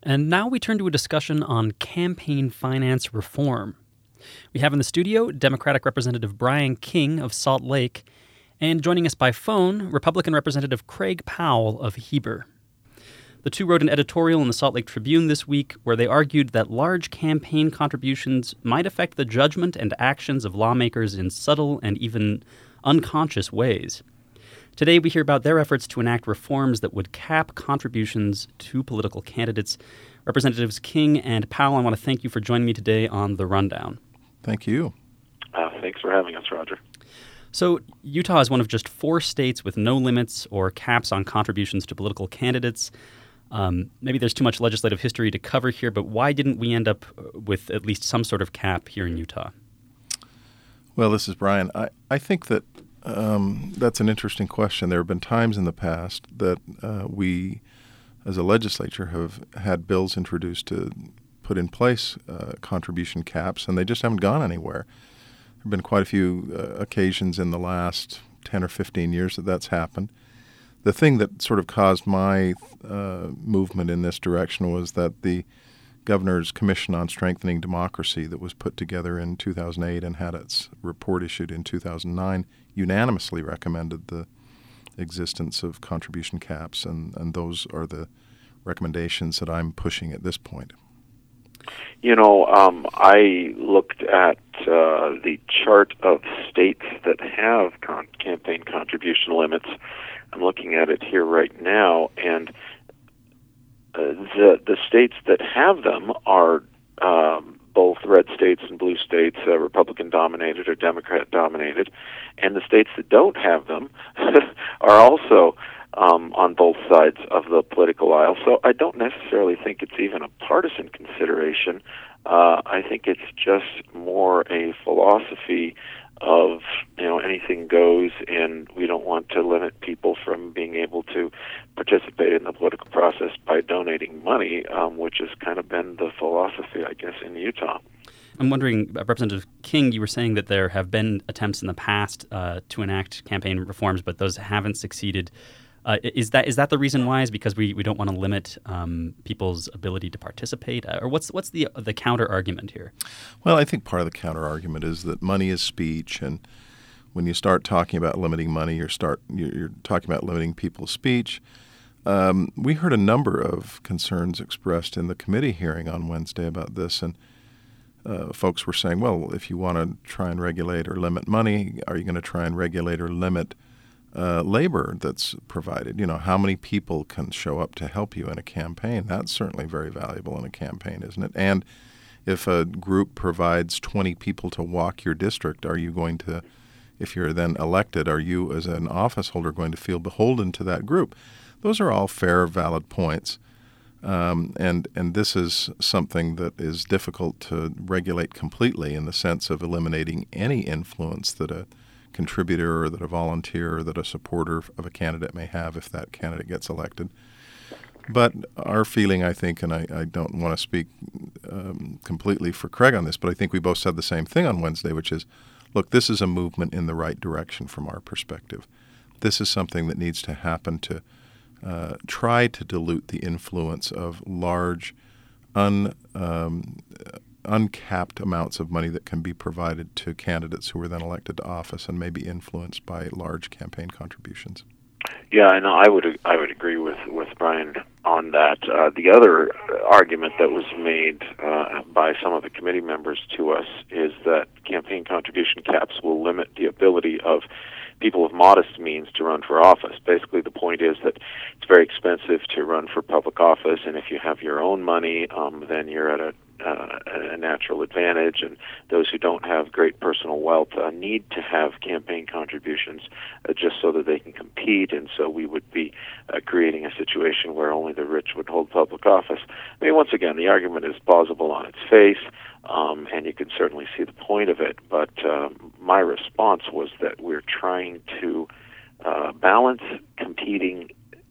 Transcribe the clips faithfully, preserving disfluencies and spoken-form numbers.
And now we turn to a discussion on campaign finance reform. We have in the studio Democratic Representative Brian King of Salt Lake, and joining us by phone, Republican Representative Craig Powell of Heber. The two wrote an editorial in the Salt Lake Tribune this week where they argued that large campaign contributions might affect the judgment and actions of lawmakers in subtle and even unconscious ways. Today, we hear about their efforts to enact reforms that would cap contributions to political candidates. Representatives King and Powell, I want to thank you for joining me today on The Rundown. Thank you. Uh, thanks for having us, Roger. So, Utah is one of just four states with no limits or caps on contributions to political candidates. Um, maybe there's too much legislative history to cover here, but why didn't we end up with at least some sort of cap here in Utah? Well, this is Brian. I, I think that um, that's an interesting question. There have been times in the past that uh, we, as a legislature, have had bills introduced to put in place uh, contribution caps, and they just haven't gone anywhere. There have been quite a few uh, occasions in the last ten or fifteen years that that's happened. The thing that sort of caused my uh, movement in this direction was that the Governor's Commission on Strengthening Democracy that was put together in two thousand eight and had its report issued in two thousand nine unanimously recommended the existence of contribution caps, and, and those are the recommendations that I'm pushing at this point. You know, um, I looked at uh, the chart of states that have con- campaign contribution limits. I'm looking at it here right now, and uh, the the states that have them are um, both red states and blue states, uh, Republican-dominated or Democrat-dominated, and the states that don't have them are also um, on both sides of the political aisle. So I don't necessarily think it's even a partisan consideration. Uh, I think it's just more a philosophy of, you know, anything goes, and we don't want to limit people from being able to participate in the political process by donating money, um, which has kind of been the philosophy, I guess, in Utah. I'm wondering, uh, Representative King, you were saying that there have been attempts in the past uh, to enact campaign reforms, but those haven't succeeded. Uh, is that is that the reason why? Is because we, we don't want to limit um, people's ability to participate, uh, or what's what's the the counter argument here? Well, I think part of the counter argument is that money is speech, and when you start talking about limiting money, you're start you're, you're talking about limiting people's speech. Um, we heard a number of concerns expressed in the committee hearing on Wednesday about this, and uh, folks were saying, well, if you want to try and regulate or limit money, are you going to try and regulate or limit Uh, labor that's provided? You know, how many people can show up to help you in a campaign? That's certainly very valuable in a campaign, isn't it? And if a group provides twenty people to walk your district, are you going to, if you're then elected, are you as an office holder going to feel beholden to that group? Those are all fair, valid points. Um, and, and this is something that is difficult to regulate completely in the sense of eliminating any influence that a contributor or that a volunteer or that a supporter of a candidate may have if that candidate gets elected. But our feeling, I think, and I, I don't want to speak um, completely for Craig on this, but I think we both said the same thing on Wednesday, which is, look, this is a movement in the right direction from our perspective. This is something that needs to happen to uh, try to dilute the influence of large, un um, uncapped amounts of money that can be provided to candidates who are then elected to office and may be influenced by large campaign contributions. Yeah, and I would I would agree with, with Brian on that. Uh, the other argument that was made uh, by some of the committee members to us is that campaign contribution caps will limit the ability of people with modest means to run for office. Basically, the point is that it's very expensive to run for public office, and if you have your own money, um, then you're at a Uh, a natural advantage, and those who don't have great personal wealth uh, need to have campaign contributions uh, just so that they can compete, and so we would be uh, creating a situation where only the rich would hold public office. I mean, once again, the argument is plausible on its face, um, and you can certainly see the point of it, but um, my response was that we're trying to uh, balance competing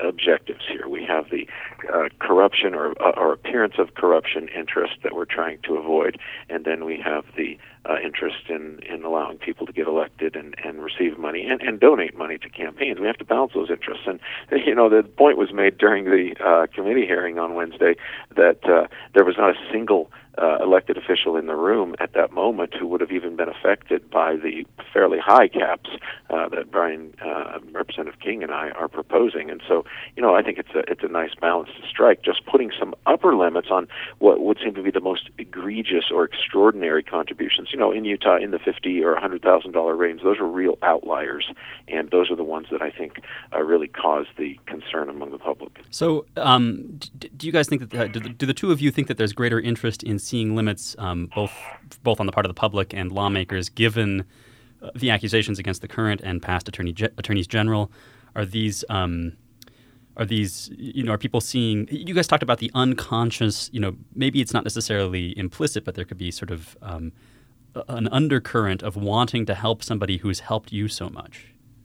objectives here. We have the uh, corruption or, uh, or appearance of corruption interest that we're trying to avoid, and then we have the uh, interest in, in allowing people to get elected and, and receive money and, and donate money to campaigns. We have to balance those interests. And, you know, the point was made during the uh, committee hearing on Wednesday that uh, there was not a single Uh, elected official in the room at that moment who would have even been affected by the fairly high caps uh, that Brian, uh, Representative King and I are proposing. And so, you know, I think it's a it's a nice balance to strike, just putting some upper limits on what would seem to be the most egregious or extraordinary contributions. You know, in Utah, in the fifty or one hundred thousand dollars range, those are real outliers, and those are the ones that I think uh, really cause the concern among the public. So um, d- do you guys think that, the, do, the, do the two of you think that there's greater interest in seeing limits um, both both on the part of the public and lawmakers, given uh, the accusations against the current and past attorney ge- attorneys general? Are these um, are these you know are people seeing? You guys talked about the unconscious. You know, maybe it's not necessarily implicit, but there could be sort of um, an undercurrent of wanting to help somebody who's helped you so much.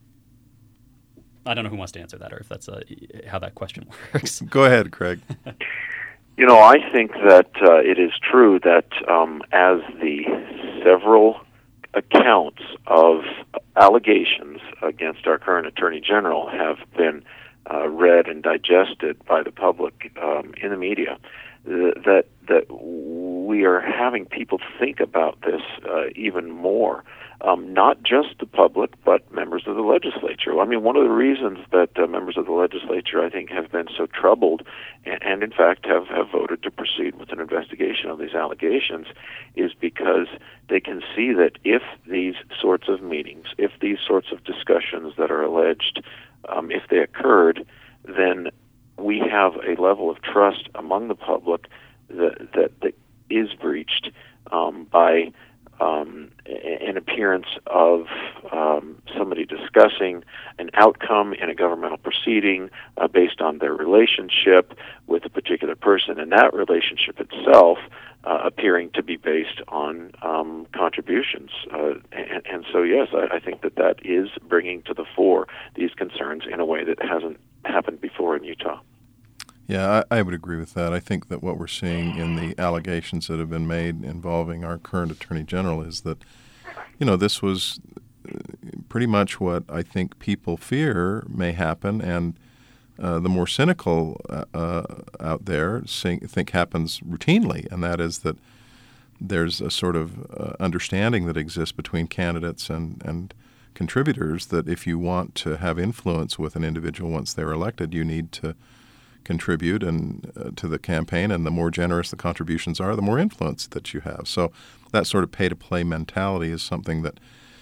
I don't know who wants to answer that, or if that's a, how that question works. Go ahead, Craig. You know, I think that uh, it is true that um, as the several accounts of allegations against our current Attorney General have been uh, read and digested by the public um, in the media, th- that that we are having people think about this uh, even more. Um, not just the public, but members of the legislature. I mean, one of the reasons that uh, members of the legislature, I think, have been so troubled and, and in fact, have, have voted to proceed with an investigation of these allegations is because they can see that if these sorts of meetings, if these sorts of discussions that are alleged, um, if they occurred, then we have a level of trust among the public that, that, that is breached um, by Um, an appearance of um, somebody discussing an outcome in a governmental proceeding uh, based on their relationship with a particular person, and that relationship itself uh, appearing to be based on um, contributions. Uh, and, and so, yes, I, I think that that is bringing to the fore these concerns in a way that hasn't happened before in Utah. Yeah, I, I would agree with that. I think that what we're seeing in the allegations that have been made involving our current Attorney General is that, you know, this was pretty much what I think people fear may happen, and uh, the more cynical uh, uh, out there think happens routinely, and that is that there's a sort of uh, understanding that exists between candidates and, and contributors that if you want to have influence with an individual once they're elected, you need to contribute and uh, to the campaign, and the more generous the contributions are, the more influence that you have. So that sort of pay-to-play mentality is something that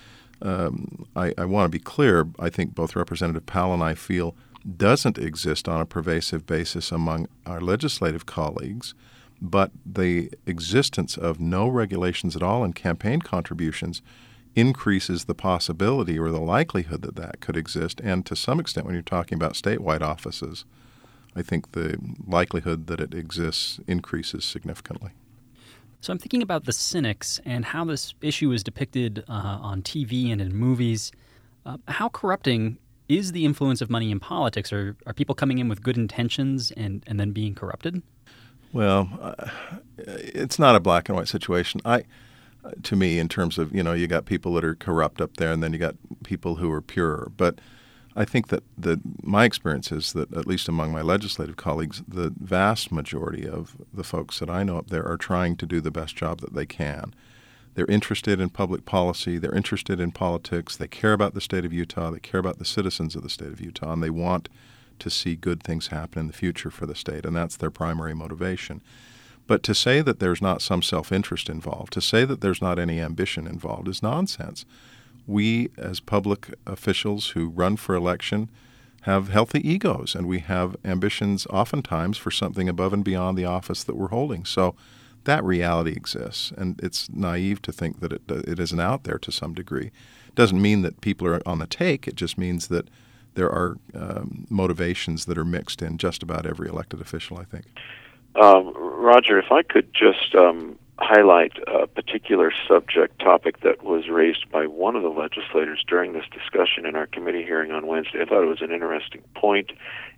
um, I, I want to be clear, I think both Representative Powell and I feel doesn't exist on a pervasive basis among our legislative colleagues, but the existence of no regulations at all in campaign contributions increases the possibility or the likelihood that that could exist. And to some extent, when you're talking about statewide offices, I think the likelihood that it exists increases significantly. So I'm thinking about the cynics and how this issue is depicted uh, on T V and in movies. Uh, how corrupting is the influence of money in politics? Or are people coming in with good intentions and, and then being corrupted? Well, uh, it's not a black and white situation. I, to me, in terms of, you know, you got people that are corrupt up there and then you got people who are pure. But I think that the, my experience is that, at least among my legislative colleagues, the vast majority of the folks that I know up there are trying to do the best job that they can. They're interested in public policy. They're interested in politics. They care about the state of Utah. They care about the citizens of the state of Utah, and they want to see good things happen in the future for the state, and that's their primary motivation. But to say that there's not some self-interest involved, to say that there's not any ambition involved is nonsense. We, as public officials who run for election, have healthy egos, and we have ambitions oftentimes for something above and beyond the office that we're holding. So that reality exists, and it's naive to think that it, it isn't out there to some degree. It doesn't mean that people are on the take. It just means that there are um, motivations that are mixed in just about every elected official, I think. Um, Roger, if I could just um, highlight a particular subject topic that was raised by one of the legislators during this discussion in our committee hearing on Wednesday. I thought it was an interesting point,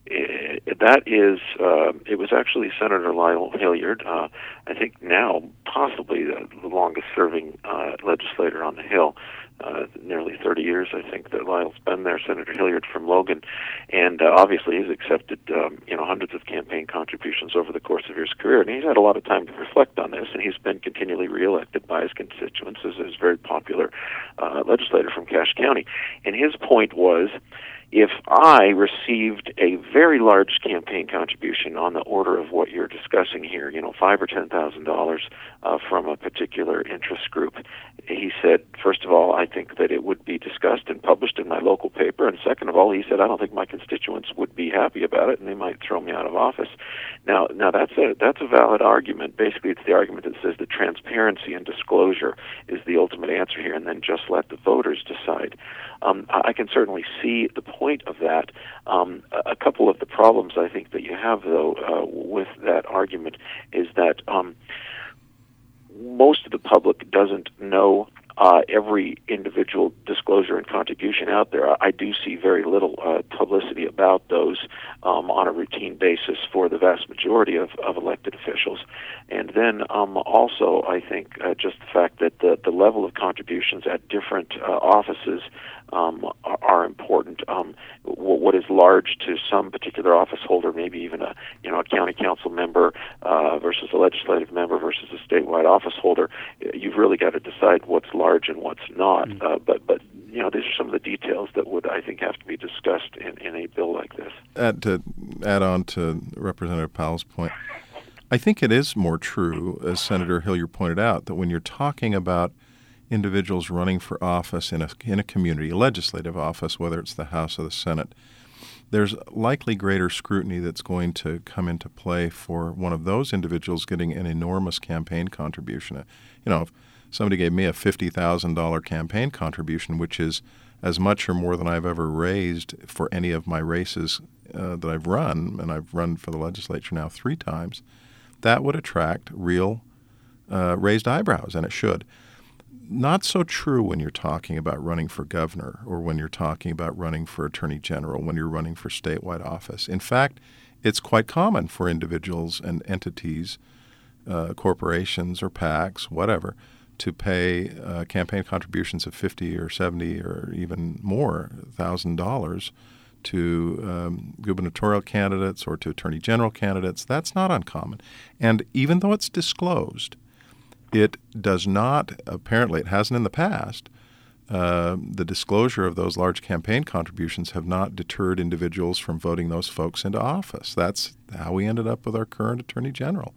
It, that is, uh, it was actually Senator Lyle Hilliard, uh, I think now possibly the, the longest-serving uh, legislator on the Hill. Uh, nearly thirty years, I think, that Lyle's been there, Senator Hilliard from Logan. And uh, obviously he's accepted um, you know, hundreds of campaign contributions over the course of his career. And he's had a lot of time to reflect on this, and he's been continually reelected by his constituents as a very popular uh, legislator from Cache County. And his point was, if I received a very large campaign contribution on the order of what you're discussing here, you know, five or ten thousand dollars uh, from a particular interest group, he said, first of all, I think that it would be discussed and published in my local paper, and second of all, he said, I don't think my constituents would be happy about it, and they might throw me out of office. Now, now that's a that's a valid argument. Basically, it's the argument that says that transparency and disclosure is the ultimate answer here, and then just let the voters decide. Um, I can certainly see the point of that. Um, a couple of the problems I think that you have, though, uh, with that argument is that um, most of the public doesn't know uh, every individual disclosure and contribution out there. I, I do see very little uh, publicity about those um, on a routine basis for the vast majority of, of elected officials. And then um, also, I think uh, just the fact that the, the level of contributions at different uh, offices Um, are, are important. Um, what is large to some particular office holder, maybe even a you know a county council member uh, versus a legislative member versus a statewide office holder, you've really got to decide what's large and what's not. Mm-hmm. Uh, but but you know these are some of the details that would I think have to be discussed in, in a bill like this. Add to add on to Representative Powell's point, I think it is more true, as Senator Hilliard pointed out, that when you're talking about individuals running for office in a in a community, a legislative office, whether it's the House or the Senate, there's likely greater scrutiny that's going to come into play for one of those individuals getting an enormous campaign contribution. You know, if somebody gave me a fifty thousand dollars campaign contribution, which is as much or more than I've ever raised for any of my races uh, that I've run, and I've run for the legislature now three times, that would attract real uh, raised eyebrows, and it should. Not so true when you're talking about running for governor or when you're talking about running for attorney general, when you're running for statewide office. In fact, it's quite common for individuals and entities, uh, corporations or PACs, whatever, to pay uh, campaign contributions of fifty or seventy or even more thousand dollars to um, gubernatorial candidates or to attorney general candidates. That's not uncommon. And even though it's disclosed, it does not, apparently it hasn't in the past, uh, the disclosure of those large campaign contributions have not deterred individuals from voting those folks into office. That's how we ended up with our current Attorney General.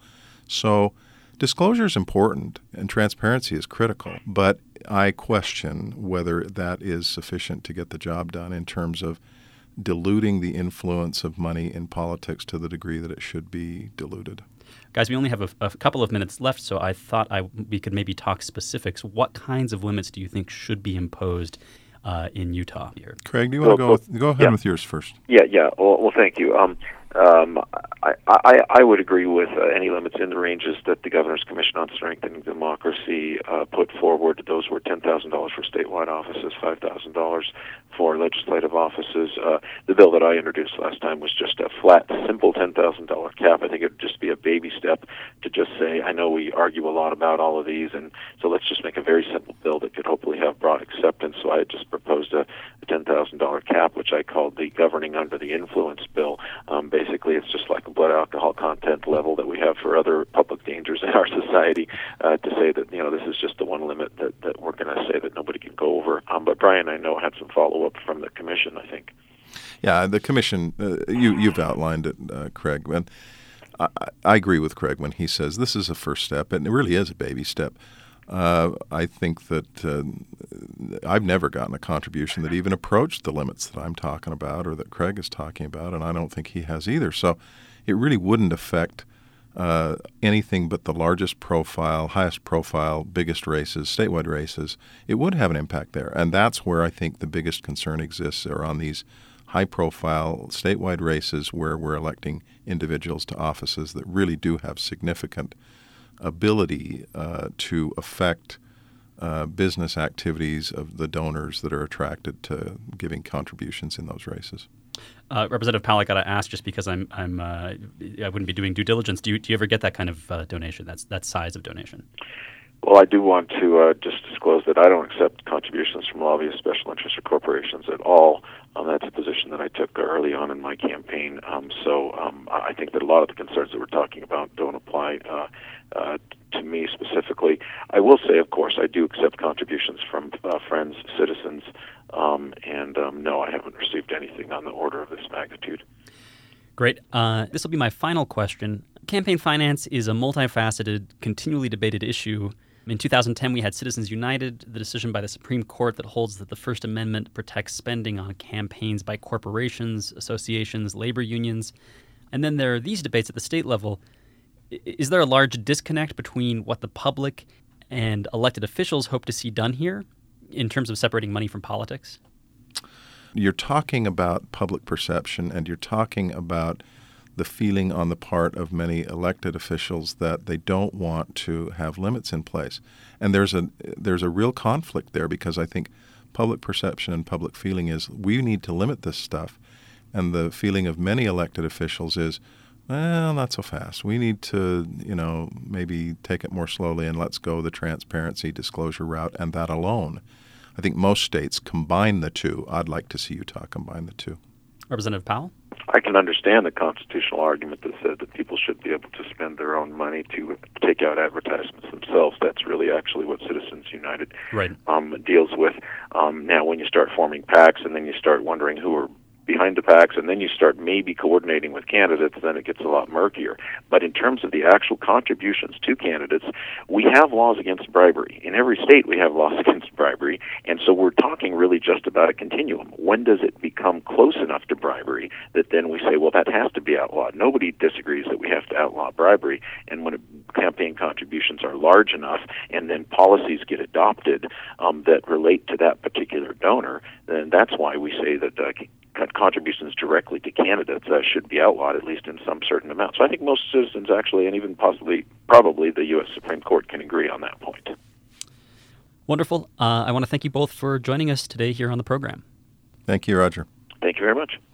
So disclosure is important and transparency is critical, but I question whether that is sufficient to get the job done in terms of diluting the influence of money in politics to the degree that it should be diluted. Guys, we only have a, a couple of minutes left, so I thought I, we could maybe talk specifics. What kinds of limits do you think should be imposed uh, in Utah here? Craig, do you want to go with, go ahead yeah. with yours first? Yeah, yeah. Well, well thank you. Um, um, I, I, I would agree with uh, any limits in the ranges that the Governor's Commission on Strengthening Democracy uh, put forward. Those were ten thousand dollars for statewide offices, five thousand dollars for legislative offices. Uh, the bill that I introduced last time was just a flat, simple ten thousand dollars cap. I think it would just be a baby step to just say, I know we argue a lot about all of these, and so let's just make a very simple bill that could hopefully have broad acceptance. So I just proposed a, a ten thousand dollars cap, which I called the Governing Under the Influence bill. Um, basically, it's just like a blood alcohol content level that we have for other public dangers in our society, uh, to say that, you know, this is just the one limit that, that we're going to say that nobody can go over. Um, but Brian, I know, had some follow-up from the Commission, I think. Yeah, the Commission, uh, you, you've outlined it, uh, Craig. And I, I agree with Craig when he says this is a first step, and it really is a baby step. Uh, I think that uh, I've never gotten a contribution that even approached the limits that I'm talking about or that Craig is talking about, and I don't think he has either. So it really wouldn't affect uh, anything but the largest profile, highest profile, biggest races, statewide races. It would have an impact there, and that's where I think the biggest concern exists, are on these high-profile statewide races where we're electing individuals to offices that really do have significant ability uh, to affect uh, business activities of the donors that are attracted to giving contributions in those races. Uh, Representative Powell, I got to ask, just because I'm, I'm, uh, I wouldn't be doing due diligence. Do you, do you ever get that kind of uh, donation? That's that size of donation? Well, I do want to uh, just disclose that I don't accept contributions from lobbyists, special interests, or corporations at all. Um, that's a position that I took early on in my campaign. Um, so um, I think that a lot of the concerns that we're talking about don't apply uh, uh, to me specifically. I will say, of course, I do accept contributions from uh, friends, citizens, um, and um, no, I haven't received anything on the order of this magnitude. Great. Uh, this will be my final question. Campaign finance is a multifaceted, continually debated issue. In two thousand ten, we had Citizens United, the decision by the Supreme Court that holds that the First Amendment protects spending on campaigns by corporations, associations, labor unions. And then there are these debates at the state level. Is there a large disconnect between what the public and elected officials hope to see done here in terms of separating money from politics? You're talking about public perception, and you're talking about the feeling on the part of many elected officials that they don't want to have limits in place. And there's a there's a real conflict there, because I think public perception and public feeling is we need to limit this stuff. And the feeling of many elected officials is, well, not so fast. We need to, you know, maybe take it more slowly and let's go the transparency disclosure route, and that alone. I think most states combine the two. I'd like to see Utah combine the two. Representative Powell? I can understand the constitutional argument that said that people should be able to spend their own money to take out advertisements themselves. That's really actually what Citizens United right. um, deals with. Um, now, when you start forming PACs and then you start wondering who are behind the PACs, and then you start maybe coordinating with candidates, then it gets a lot murkier. But in terms of the actual contributions to candidates, we have laws against bribery. In every state we have laws against bribery, and so we're talking really just about a continuum. When does it become close enough to bribery that then we say, well, that has to be outlawed? Nobody disagrees that we have to outlaw bribery, and when campaign contributions are large enough and then policies get adopted um, that relate to that particular donor, then that's why we say that uh, contributions directly to candidates uh, should be outlawed, at least in some certain amount. So I think most citizens actually, and even possibly, probably the U S Supreme Court can agree on that point. Wonderful. Uh, I want to thank you both for joining us today here on the program. Thank you, Roger. Thank you very much.